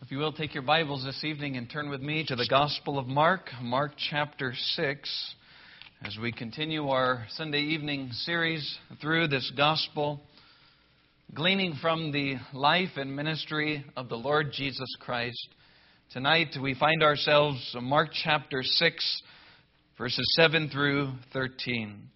If you will, take your Bibles this evening and turn with me to the Gospel of Mark, Mark chapter 6, as we continue our Sunday evening series through this Gospel, gleaning from the life and ministry of the Lord Jesus Christ. Tonight we find ourselves in Mark chapter 6, verses 7 through 13.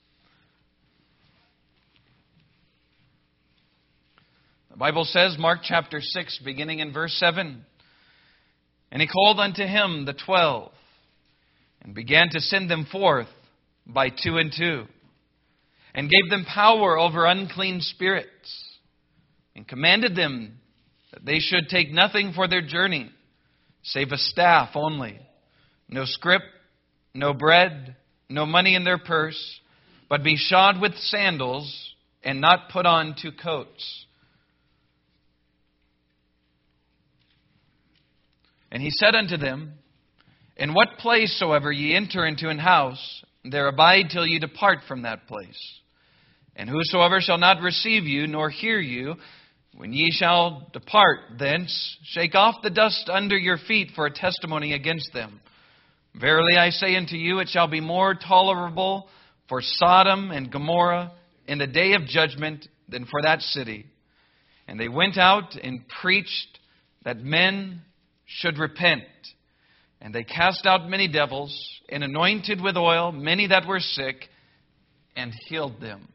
The Bible says, Mark chapter 6, beginning in verse 7, "And he called unto him the 12, and began to send them forth by two and two, and gave them power over unclean spirits, and commanded them that they should take nothing for their journey, save a staff only, no scrip, no bread, no money in their purse, but be shod with sandals, and not put on two coats. And he said unto them, In what place soever ye enter into an house, there abide till ye depart from that place. And whosoever shall not receive you, nor hear you, when ye shall depart thence, shake off the dust under your feet for a testimony against them. Verily I say unto you, it shall be more tolerable for Sodom and Gomorrah in the day of judgment than for that city. And they went out and preached that men should repent. And they cast out many devils, and anointed with oil many that were sick, and healed them."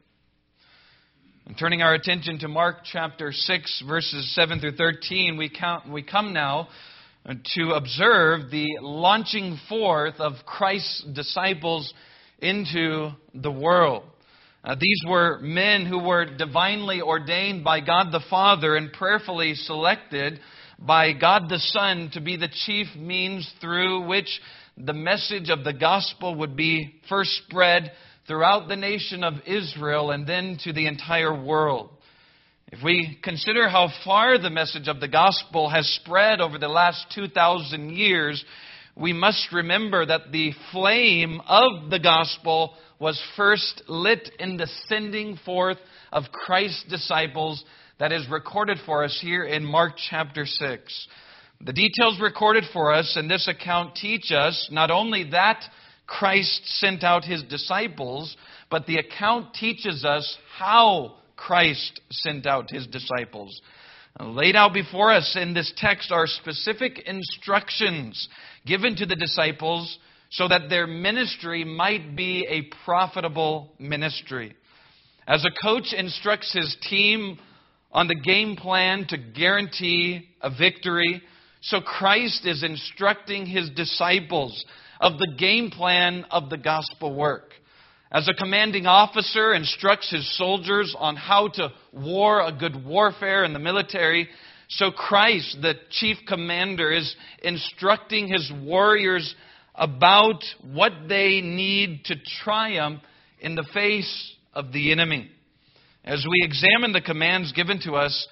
And turning our attention to Mark chapter 6, verses 7 through 13, we come now to observe the launching forth of Christ's disciples into the world. These were men who were divinely ordained by God the Father and prayerfully selected by God the Son to be the chief means through which the message of the gospel would be first spread throughout the nation of Israel and then to the entire world. If we consider how far the message of the gospel has spread over the last 2,000 years, we must remember that the flame of the gospel was first lit in the sending forth of Christ's disciples that is recorded for us here in Mark chapter 6. The details recorded for us in this account teach us not only that Christ sent out His disciples, but the account teaches us how Christ sent out His disciples. Laid out before us in this text are specific instructions given to the disciples so that their ministry might be a profitable ministry. As a coach instructs his team on the game plan to guarantee a victory, so Christ is instructing His disciples of the game plan of the gospel work. As a commanding officer instructs his soldiers on how to war a good warfare in the military, so Christ, the chief commander, is instructing His warriors about what they need to triumph in the face of the enemy. As we examine the commands given to us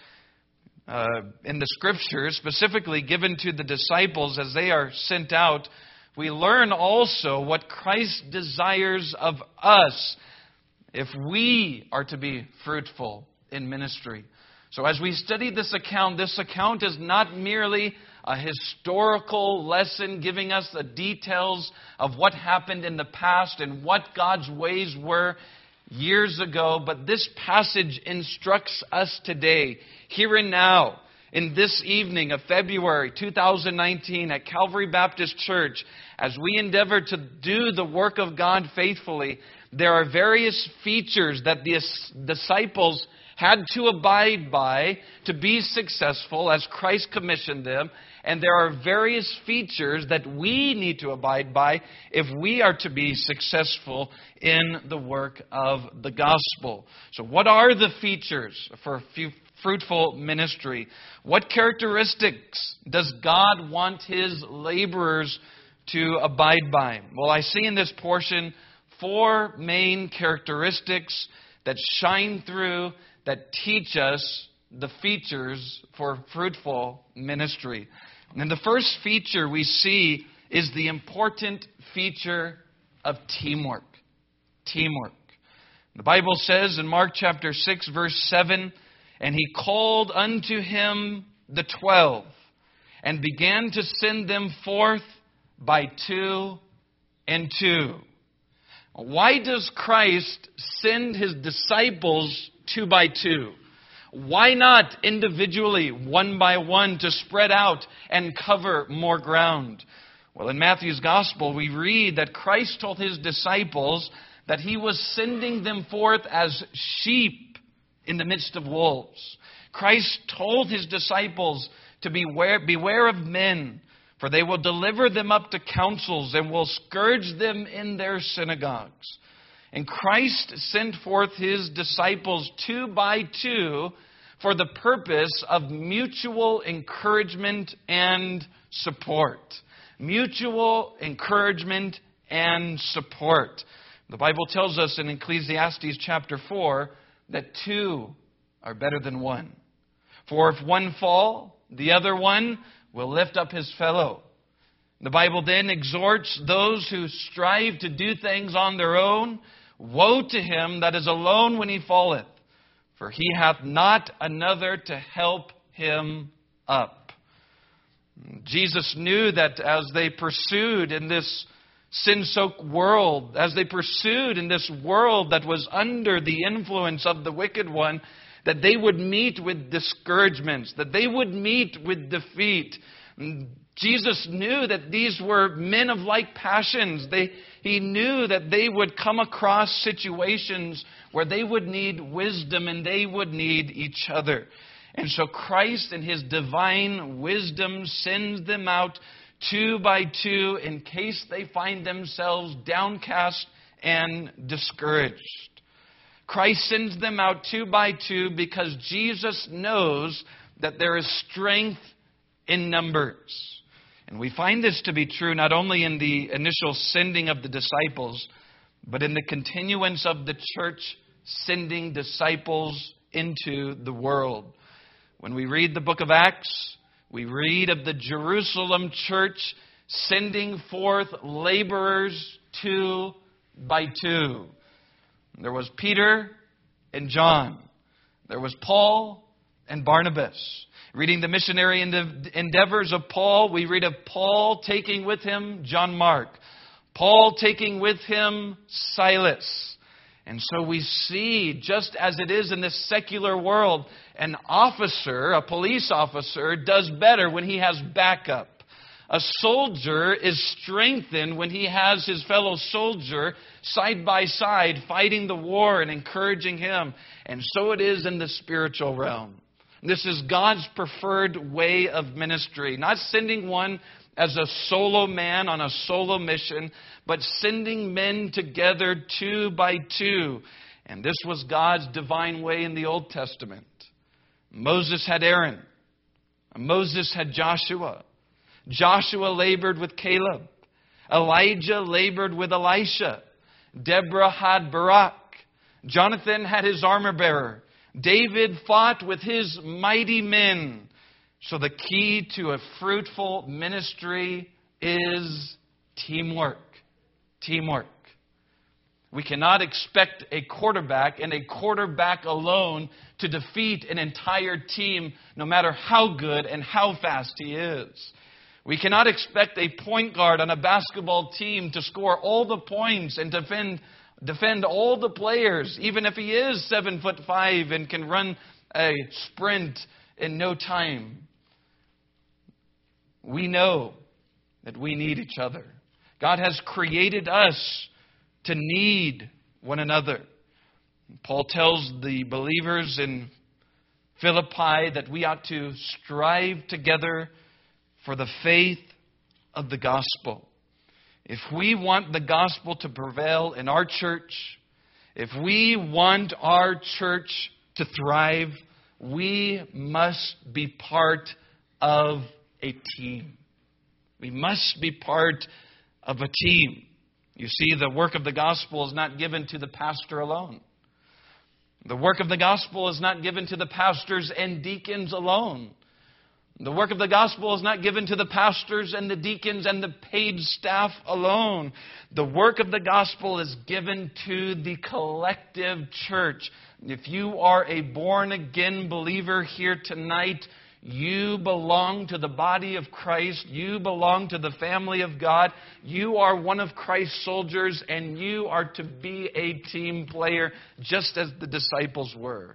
in the Scriptures, specifically given to the disciples as they are sent out, we learn also what Christ desires of us if we are to be fruitful in ministry. So as we study this account is not merely a historical lesson giving us the details of what happened in the past and what God's ways were years ago, but this passage instructs us today, here and now, in this evening of February 2019 at Calvary Baptist Church, as we endeavor to do the work of God faithfully, there are various features that the disciples had to abide by to be successful as Christ commissioned them. And there are various features that we need to abide by if we are to be successful in the work of the gospel. So what are the features for fruitful ministry? What characteristics does God want His laborers to abide by? Well, I see in this portion 4 main characteristics that shine through, that teach us the features for fruitful ministry. And the first feature we see is the important feature of teamwork. Teamwork. The Bible says in Mark chapter 6, verse 7, "And He called unto Him the 12, and began to send them forth by 2 and 2. Why does Christ send his disciples 2 by 2? Why not individually, 1 by 1, to spread out and cover more ground? Well, in Matthew's Gospel, we read that Christ told his disciples that he was sending them forth as sheep in the midst of wolves. Christ told his disciples to beware of men, for they will deliver them up to councils and will scourge them in their synagogues. And Christ sent forth his disciples 2 by 2 for the purpose of mutual encouragement and support. Mutual encouragement and support. The Bible tells us in Ecclesiastes chapter 4 that 2 are better than 1. For if one fall, the other one will lift up his fellow. The Bible then exhorts those who strive to do things on their own. Woe to him that is alone when he falleth, for he hath not another to help him up. Jesus knew that as they pursued in this sin-soaked world, as they pursued in this world that was under the influence of the wicked one, that they would meet with discouragements, that they would meet with defeat. Jesus knew that these were men of like passions. He knew that they would come across situations where they would need wisdom and they would need each other. And so Christ in his divine wisdom sends them out 2 by 2 in case they find themselves downcast and discouraged. Christ sends them out 2 by 2 because Jesus knows that there is strength in numbers. And we find this to be true not only in the initial sending of the disciples, but in the continuance of the church sending disciples into the world. When we read the book of Acts, we read of the Jerusalem church sending forth laborers 2 by 2. There was Peter and John. There was Paul and Barnabas. Reading the missionary endeavors of Paul, we read of Paul taking with him John Mark. Paul taking with him Silas. And so we see, just as it is in this secular world, an officer, a police officer, does better when he has backup. A soldier is strengthened when he has his fellow soldier side by side fighting the war and encouraging him. And so it is in the spiritual realm. This is God's preferred way of ministry. Not sending one as a solo man on a solo mission, but sending men together 2 by 2. And this was God's divine way in the Old Testament. Moses had Aaron. Moses had Joshua. Joshua labored with Caleb. Elijah labored with Elisha. Deborah had Barak. Jonathan had his armor bearer. David fought with his mighty men. So the key to a fruitful ministry is teamwork. Teamwork. We cannot expect a quarterback and a quarterback alone to defeat an entire team, no matter how good and how fast he is. We cannot expect a point guard on a basketball team to score all the points and defend all the players, even if he is 7'5" and can run a sprint in no time. We know that we need each other. God has created us to need one another. Paul tells the believers in Philippi that we ought to strive together for the faith of the gospel. If we want the gospel to prevail in our church, if we want our church to thrive, we must be part of a team. We must be part of a team. You see, the work of the gospel is not given to the pastor alone. The work of the gospel is not given to the pastors and deacons alone. The work of the gospel is not given to the pastors and the deacons and the paid staff alone. The work of the gospel is given to the collective church. If you are a born-again believer here tonight, You belong to the body of Christ. You belong to the family of God. You are one of Christ's soldiers, and you are to be a team player, just as the disciples were.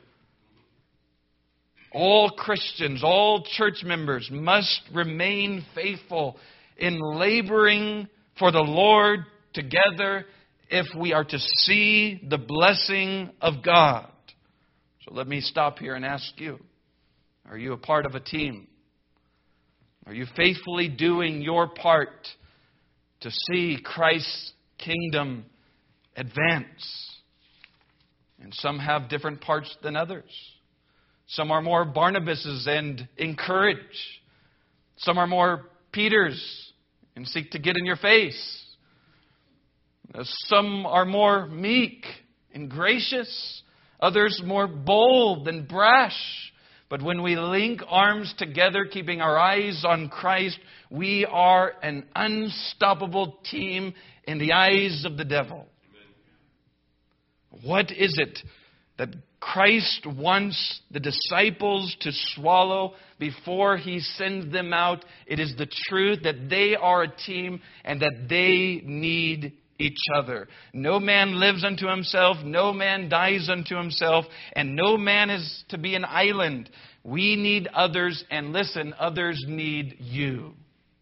All Christians, all church members must remain faithful in laboring for the Lord together if we are to see the blessing of God. So let me stop here and ask you, are you a part of a team? Are you faithfully doing your part to see Christ's kingdom advance? And some have different parts than others. Some are more Barnabases and encourage. Some are more Peters and seek to get in your face. Some are more meek and gracious. Others more bold and brash. But when we link arms together, keeping our eyes on Christ, we are an unstoppable team in the eyes of the devil. What is it that Christ wants the disciples to swallow before He sends them out? It is the truth that they are a team and that they need each other. No man lives unto himself, no man dies unto himself, and no man is to be an island. We need others, and listen, others need you.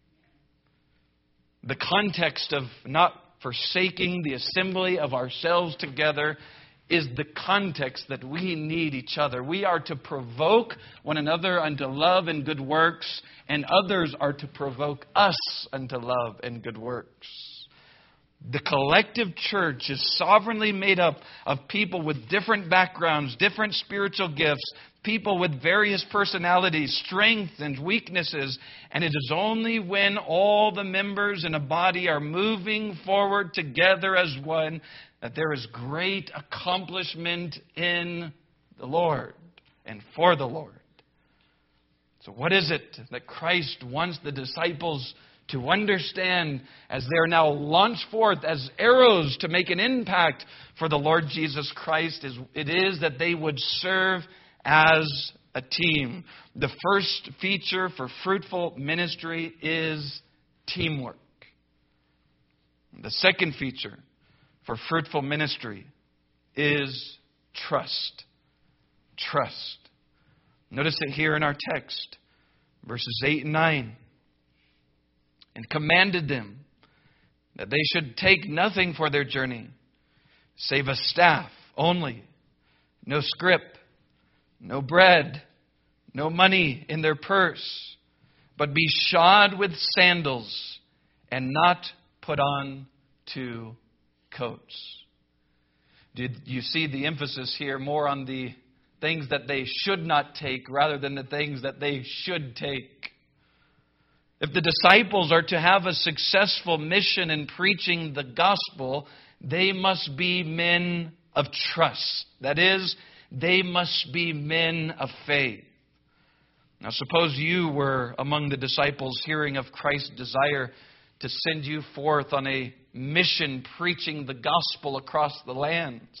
The context of not forsaking the assembly of ourselves together is the context that we need each other. We are to provoke one another unto love and good works, and others are to provoke us unto love and good works. The collective church is sovereignly made up of people with different backgrounds, different spiritual gifts, people with various personalities, strengths and weaknesses. And it is only when all the members in a body are moving forward together as one that there is great accomplishment in the Lord and for the Lord. So what is it that Christ wants the disciples to understand as they are now launched forth as arrows to make an impact for the Lord Jesus Christ? It is that they would serve as a team. The first feature for fruitful ministry is teamwork. The second feature for fruitful ministry is trust. Trust. Notice it here in our text, verses 8 and 9. And commanded them that they should take nothing for their journey, save a staff only, no scrip, no bread, no money in their purse, but be shod with sandals and not put on 2 coats. Did you see the emphasis here more on the things that they should not take rather than the things that they should take? If the disciples are to have a successful mission in preaching the gospel, they must be men of trust. That is, they must be men of faith. Now, suppose you were among the disciples hearing of Christ's desire to send you forth on a mission preaching the gospel across the lands.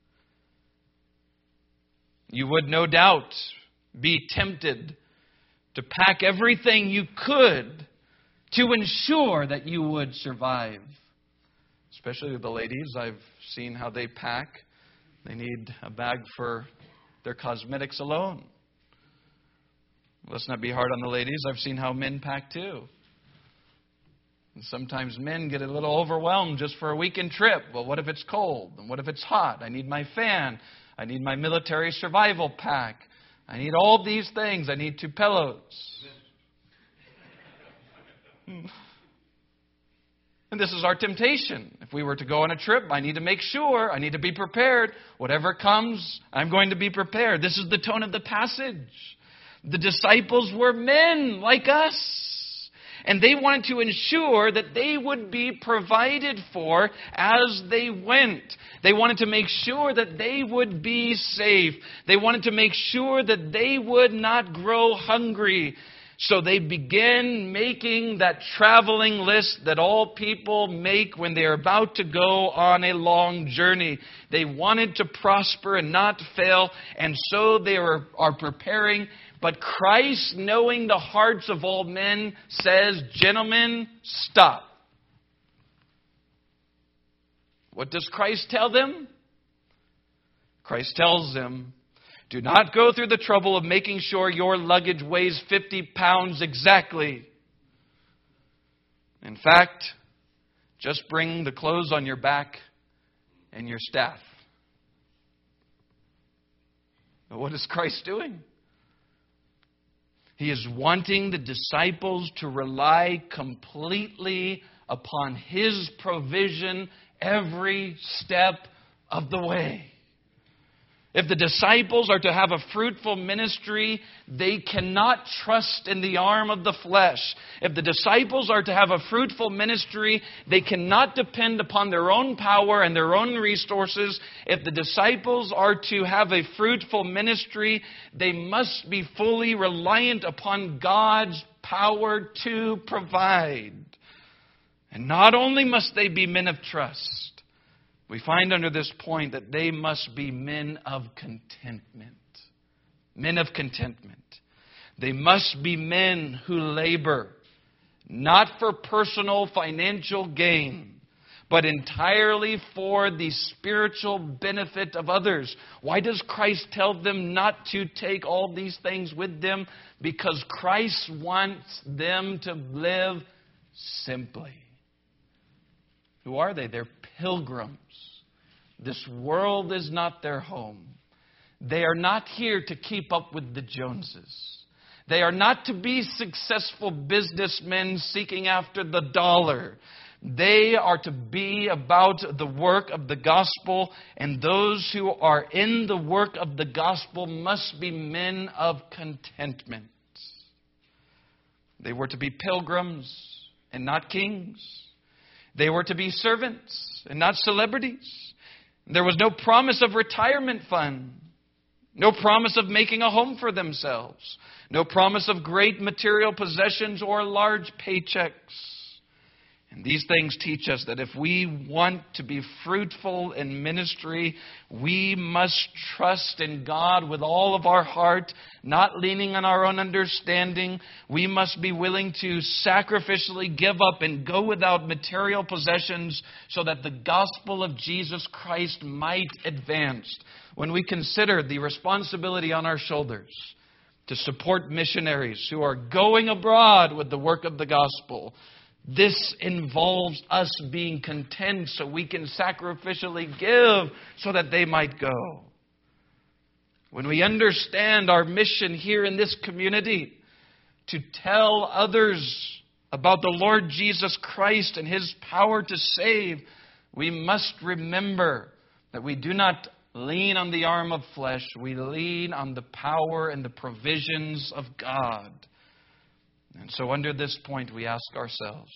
You would no doubt be tempted to pack everything you could to ensure that you would survive. Especially the ladies, I've seen how they pack. They need a bag for their cosmetics alone. Let's not be hard on the ladies. I've seen how men pack too. And sometimes men get a little overwhelmed just for a weekend trip. Well, what if it's cold? And what if it's hot? I need my fan. I need my military survival pack. I need all these things. I need 2 pillows. And this is our temptation. If we were to go on a trip, I need to make sure, I need to be prepared. Whatever comes, I'm going to be prepared. This is the tone of the passage. The disciples were men like us. And they wanted to ensure that they would be provided for as they went. They wanted to make sure that they would be safe. They wanted to make sure that they would not grow hungry. So they began making that traveling list that all people make when they are about to go on a long journey. They wanted to prosper and not fail. And so they are preparing But Christ, knowing the hearts of all men, says, gentlemen, stop. What does Christ tell them? Christ tells them, do not go through the trouble of making sure your luggage weighs 50 pounds exactly. In fact, just bring the clothes on your back and your staff. But what is Christ doing? He is wanting the disciples to rely completely upon His provision every step of the way. If the disciples are to have a fruitful ministry, they cannot trust in the arm of the flesh. If the disciples are to have a fruitful ministry, they cannot depend upon their own power and their own resources. If the disciples are to have a fruitful ministry, they must be fully reliant upon God's power to provide. And not only must they be men of trust, we find under this point that they must be men of contentment. Men of contentment. They must be men who labor, not for personal financial gain, but entirely for the spiritual benefit of others. Why does Christ tell them not to take all these things with them? Because Christ wants them to live simply. Who are they? They're pilgrims. This world is not their home. They are not here to keep up with the Joneses. They are not to be successful businessmen seeking after the dollar. They are to be about the work of the gospel, and those who are in the work of the gospel must be men of contentment. They were to be pilgrims and not kings. They were to be servants and not celebrities. There was no promise of retirement fund. No promise of making a home for themselves. No promise of great material possessions or large paychecks. And these things teach us that if we want to be fruitful in ministry, we must trust in God with all of our heart, not leaning on our own understanding. We must be willing to sacrificially give up and go without material possessions so that the gospel of Jesus Christ might advance. When we consider the responsibility on our shoulders to support missionaries who are going abroad with the work of the gospel, this involves us being content so we can sacrificially give so that they might go. When we understand our mission here in this community to tell others about the Lord Jesus Christ and His power to save, we must remember that we do not lean on the arm of flesh. We lean on the power and the provisions of God. And so under this point, we ask ourselves,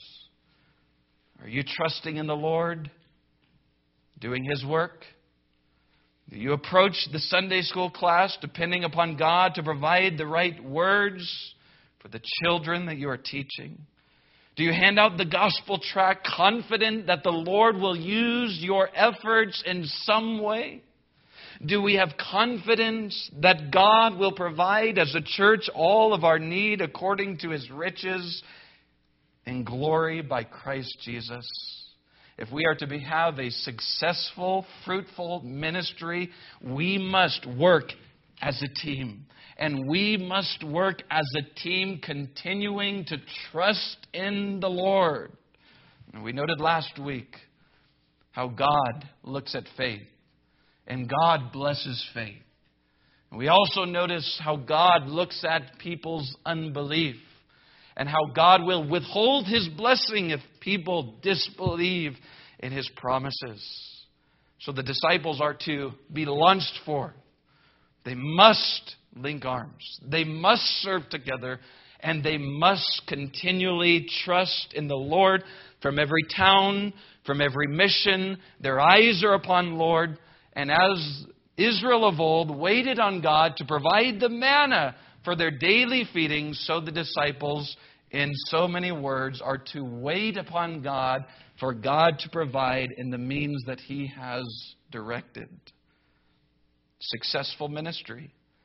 are you trusting in the Lord, doing His work? Do you approach the Sunday school class depending upon God to provide the right words for the children that you are teaching? Do you hand out the gospel tract confident that the Lord will use your efforts in some way? Do we have confidence that God will provide as a church all of our need according to His riches and glory by Christ Jesus? If we are to have a successful, fruitful ministry, we must work as a team. And we must work as a team continuing to trust in the Lord. And we noted last week how God looks at faith. And God blesses faith. And we also notice how God looks at people's unbelief. And how God will withhold His blessing if people disbelieve in His promises. So the disciples are to be launched forth. They must link arms. They must serve together. And they must continually trust in the Lord. From every town, from every mission, their eyes are upon the Lord. And as Israel of old waited on God to provide the manna for their daily feeding, so the disciples, in so many words, are to wait upon God for God to provide in the means that He has directed. Successful ministry,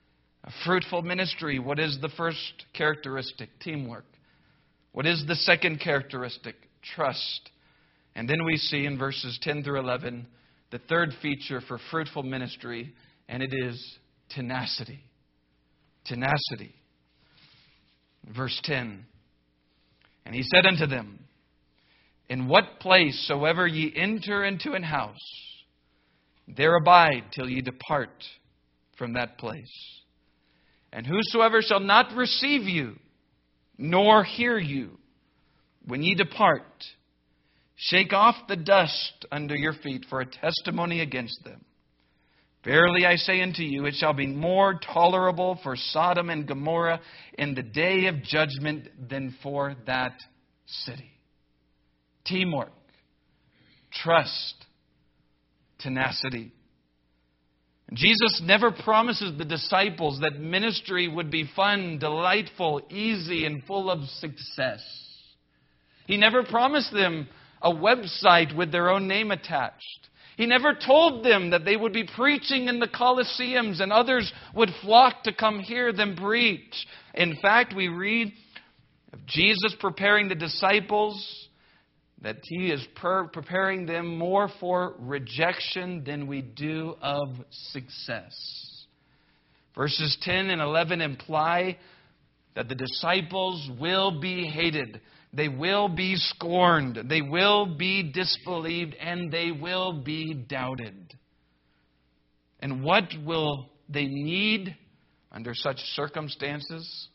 A fruitful ministry, what is the first characteristic? Teamwork. What is the second characteristic? Trust. And then we see in verses 10 through 11 the third feature for fruitful ministry, and it is tenacity. Tenacity. Verse 10. And he said unto them, In what place soever ye enter into an house, there abide till ye depart from that place. And whosoever shall not receive you, nor hear you, when ye depart, shake off the dust under your feet for a testimony against them. Verily I say unto you, it shall be more tolerable for Sodom and Gomorrah in the day of judgment than for that city. Teamwork, trust, tenacity. Jesus never promises the disciples that ministry would be fun, delightful, easy, and full of success. He never promised them a website with their own name attached. He never told them that they would be preaching in the Colosseums and others would flock to come hear them preach. In fact, we read of Jesus preparing the disciples that He is preparing them more for rejection than we do of success. Verses 10 and 11 imply that the disciples will be hated. They will be scorned. They will be disbelieved. And they will be doubted. And what will they need under such circumstances?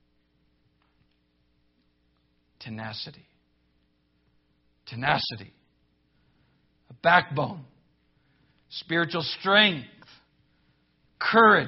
Tenacity. Tenacity. A backbone. Spiritual strength. Courage.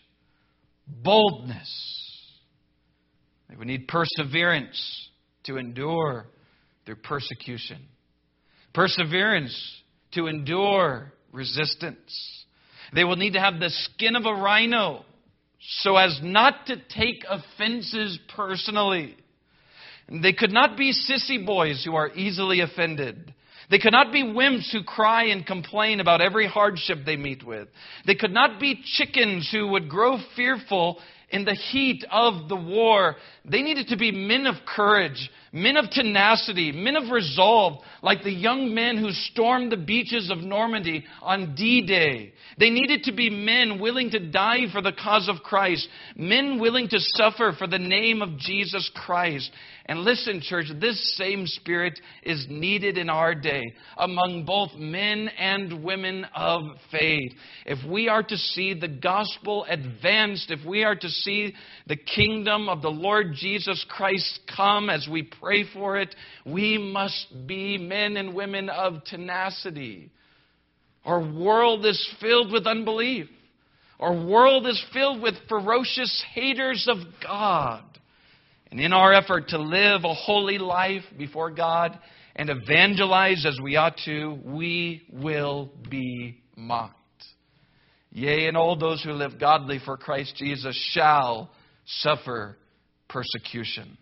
Boldness. They would need perseverance to endure through persecution. Perseverance to endure resistance. They will need to have the skin of a rhino so as not to take offenses personally. They could not be sissy boys who are easily offended. They could not be wimps who cry and complain about every hardship they meet with. They could not be chickens who would grow fearful in the heat of the war. They needed to be men of courage, men of tenacity, men of resolve, like the young men who stormed the beaches of Normandy on D-Day. They needed to be men willing to die for the cause of Christ, men willing to suffer for the name of Jesus Christ. And listen, church, this same spirit is needed in our day among both men and women of faith. If we are to see the gospel advanced, if we are to see the kingdom of the Lord Jesus Christ come as we pray for it, we must be men and women of tenacity. Our world is filled with unbelief. Our world is filled with ferocious haters of God. And in our effort to live a holy life before God and evangelize as we ought to, we will be mocked. Yea, and all those who live godly for Christ Jesus shall suffer persecution.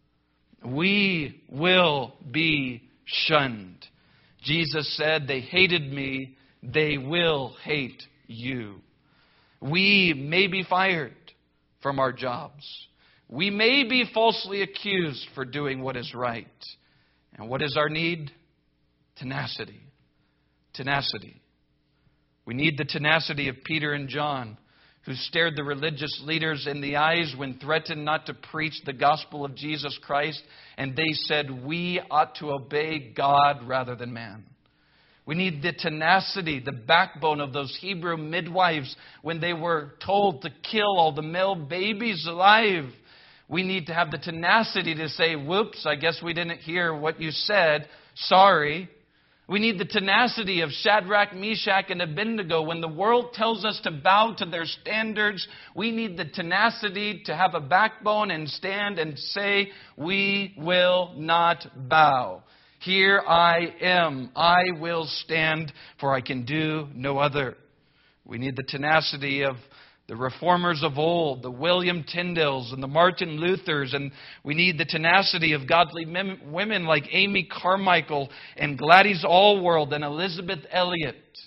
We will be shunned. Jesus said, they hated me, they will hate you. We may be fired from our jobs. We may be falsely accused for doing what is right. And what is our need? Tenacity. Tenacity. We need the tenacity of Peter and John, who stared the religious leaders in the eyes when threatened not to preach the gospel of Jesus Christ. And they said, we ought to obey God rather than man. We need the tenacity, the backbone of those Hebrew midwives when they were told to kill all the male babies alive. We need to have the tenacity to say, whoops, I guess we didn't hear what you said. Sorry. We need the tenacity of Shadrach, Meshach, and Abednego. When the world tells us to bow to their standards, we need the tenacity to have a backbone and stand and say, we will not bow. Here I am. I will stand, for I can do no other. We need the tenacity of the reformers of old, the William Tyndales and the Martin Luthers, and we need the tenacity of godly women like Amy Carmichael and Gladys Allworld and Elizabeth Elliot.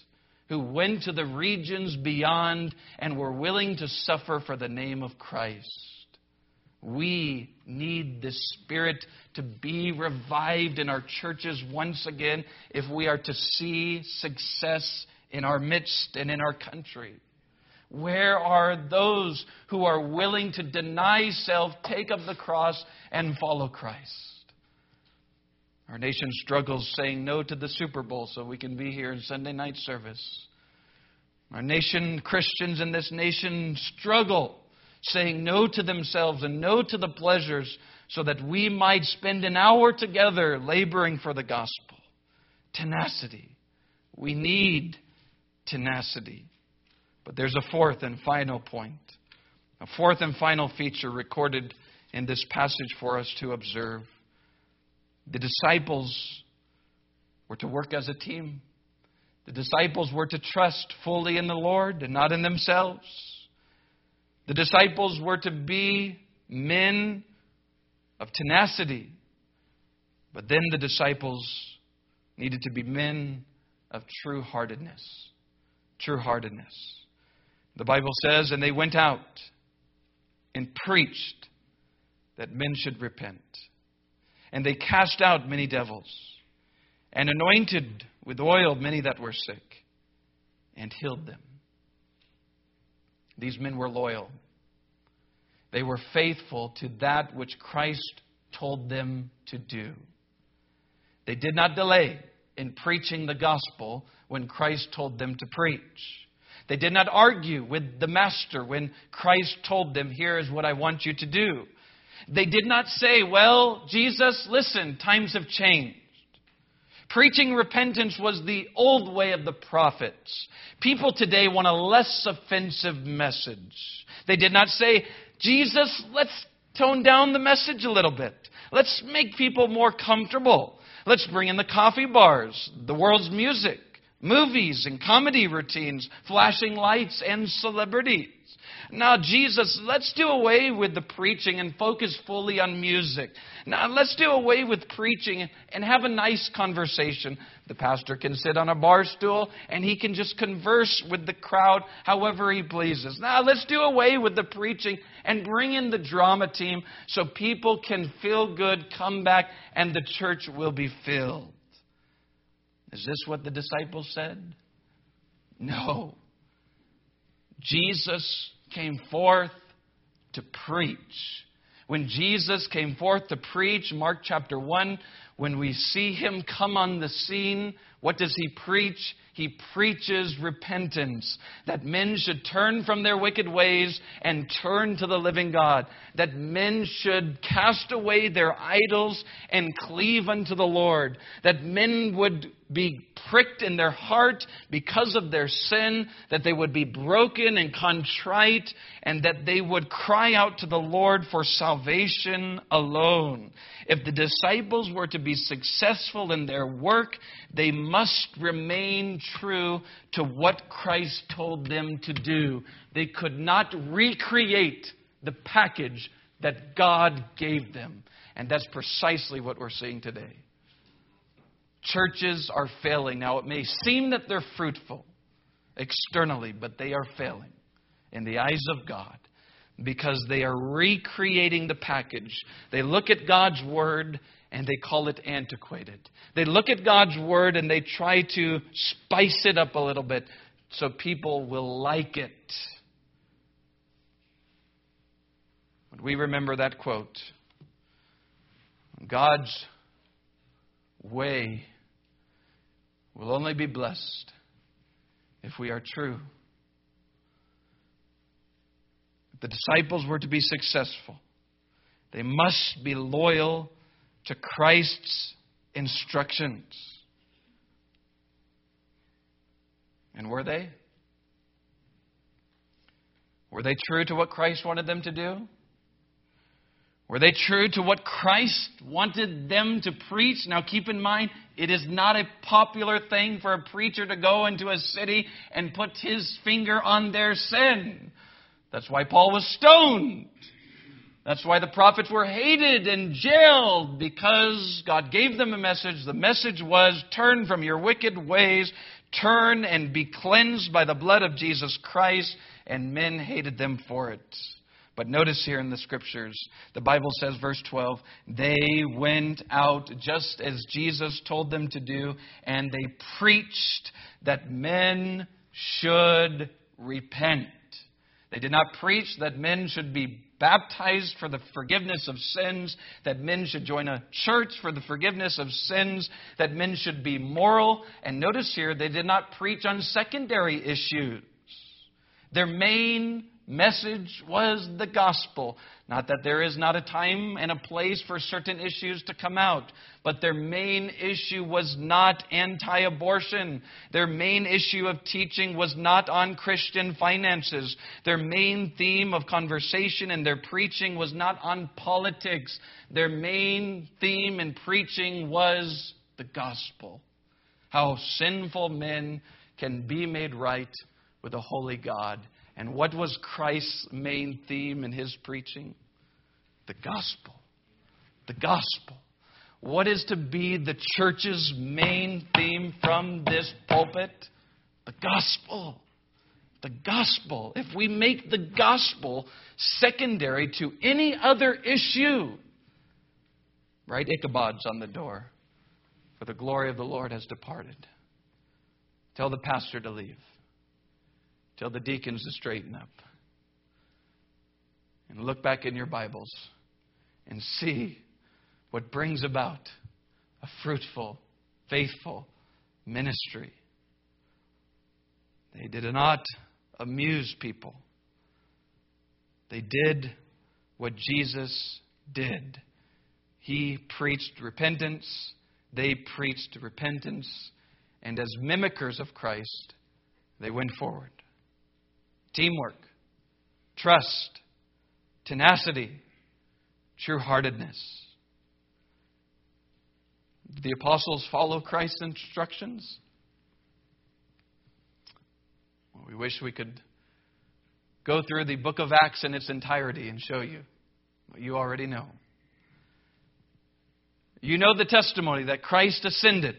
who went to the regions beyond and were willing to suffer for the name of Christ. We need the Spirit to be revived in our churches once again if we are to see success in our midst and in our country. Where are those who are willing to deny self, take up the cross, and follow Christ? Our nation struggles saying no to the Super Bowl so we can be here in Sunday night service. Our nation, Christians in this nation, struggle saying no to themselves and no to the pleasures so that we might spend an hour together laboring for the gospel. Tenacity. We need tenacity. But there's a fourth and final point. A fourth and final feature recorded in this passage for us to observe. The disciples were to work as a team. The disciples were to trust fully in the Lord and not in themselves. The disciples were to be men of tenacity. But then the disciples needed to be men of true-heartedness. True-heartedness. The Bible says, and they went out and preached that men should repent. And they cast out many devils, and anointed with oil many that were sick, and healed them. These men were loyal. They were faithful to that which Christ told them to do. They did not delay in preaching the gospel when Christ told them to preach. They did not argue with the master when Christ told them, here is what I want you to do. They did not say, well, Jesus, listen, times have changed. Preaching repentance was the old way of the prophets. People today want a less offensive message. They did not say, Jesus, let's tone down the message a little bit. Let's make people more comfortable. Let's bring in the coffee bars, the world's music, movies and comedy routines, flashing lights and celebrities. Now, Jesus, let's do away with the preaching and focus fully on music. Now, let's do away with preaching and have a nice conversation. The pastor can sit on a bar stool and he can just converse with the crowd however he pleases. Now, let's do away with the preaching and bring in the drama team so people can feel good, come back, and the church will be filled. Is this what the disciples said? No. Jesus came forth to preach. When Jesus came forth to preach, Mark chapter 1, when we see him come on the scene, what does he preach? He preaches repentance, that men should turn from their wicked ways and turn to the living God, that men should cast away their idols and cleave unto the Lord, that men would be pricked in their heart because of their sin, that they would be broken and contrite, and that they would cry out to the Lord for salvation alone. If the disciples were to be successful in their work, they must remain true to what Christ told them to do. They could not recreate the package that God gave them. And that's precisely what we're seeing today. Churches are failing. Now, it may seem that they're fruitful externally, but they are failing in the eyes of God because they are recreating the package. They look at God's Word and they call it antiquated. They look at God's Word and they try to spice it up a little bit so people will like it. But we remember that quote. God's way will only be blessed if we are true. If the disciples were to be successful, they must be loyal to Christ's instructions. And were they? Were they true to what Christ wanted them to do? Were they true to what Christ wanted them to preach? Now keep in mind, it is not a popular thing for a preacher to go into a city and put his finger on their sin. That's why Paul was stoned. That's why the prophets were hated and jailed, because God gave them a message. The message was, turn from your wicked ways, turn and be cleansed by the blood of Jesus Christ, and men hated them for it. But notice here in the Scriptures, the Bible says, verse 12, they went out just as Jesus told them to do, and they preached that men should repent. They did not preach that men should be baptized for the forgiveness of sins, that men should join a church for the forgiveness of sins, that men should be moral. And notice here, they did not preach on secondary issues. Their main message was the gospel. Not that there is not a time and a place for certain issues to come out, but their main issue was not anti-abortion. Their main issue of teaching was not on Christian finances. Their main theme of conversation and their preaching was not on politics. Their main theme in preaching was the gospel. How sinful men can be made right with a holy God. And what was Christ's main theme in His preaching? The gospel. The gospel. What is to be the church's main theme from this pulpit? The gospel. The gospel. If we make the gospel secondary to any other issue, write Ichabod's on the door. For the glory of the Lord has departed. Tell the pastor to leave. Tell the deacons to straighten up. And look back in your Bibles and see what brings about a fruitful, faithful ministry. They did not amuse people. They did what Jesus did. He preached repentance. They preached repentance. And as mimickers of Christ, they went forward. Teamwork, trust, tenacity, true-heartedness. Did the apostles follow Christ's instructions? Well, we wish we could go through the book of Acts in its entirety and show you what you already know. You know the testimony that Christ ascended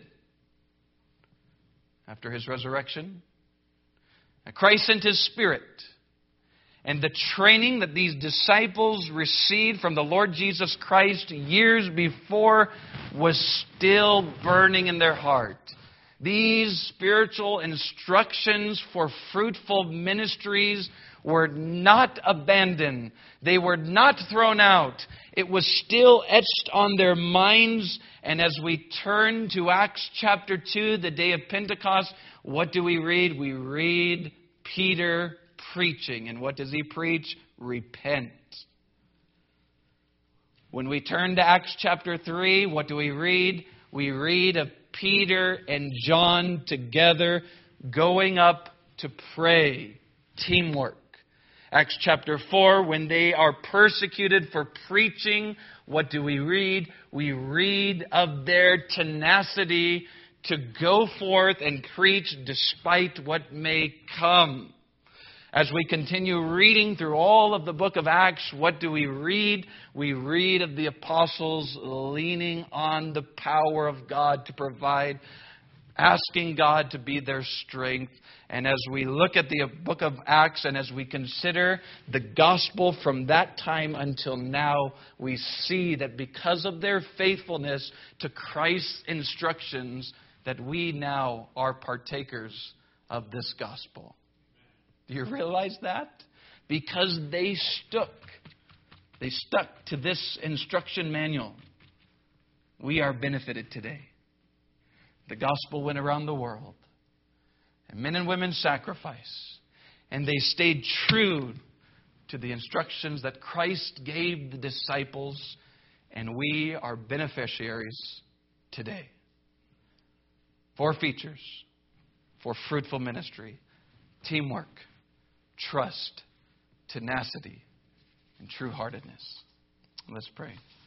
after His resurrection. Christ sent His Spirit. And the training that these disciples received from the Lord Jesus Christ years before was still burning in their heart. These spiritual instructions for fruitful ministries were not abandoned. They were not thrown out. It was still etched on their minds. And as we turn to Acts chapter 2, the day of Pentecost, what do we read? We read Peter preaching. And what does he preach? Repent. When we turn to Acts chapter 3, what do we read? We read of Peter and John together going up to pray. Teamwork. Acts chapter 4, when they are persecuted for preaching, what do we read? We read of their tenacity to go forth and preach despite what may come. As we continue reading through all of the book of Acts, what do we read? We read of the apostles leaning on the power of God to provide, asking God to be their strength. And as we look at the book of Acts and as we consider the gospel from that time until now, we see that because of their faithfulness to Christ's instructions, that we now are partakers of this gospel. Do you realize that? Because they stuck to this instruction manual. We are benefited today. The gospel went around the world. And men and women sacrificed. And they stayed true to the instructions that Christ gave the disciples. And we are beneficiaries today. 4 features for fruitful ministry: teamwork, trust, tenacity, and true-heartedness. Let's pray.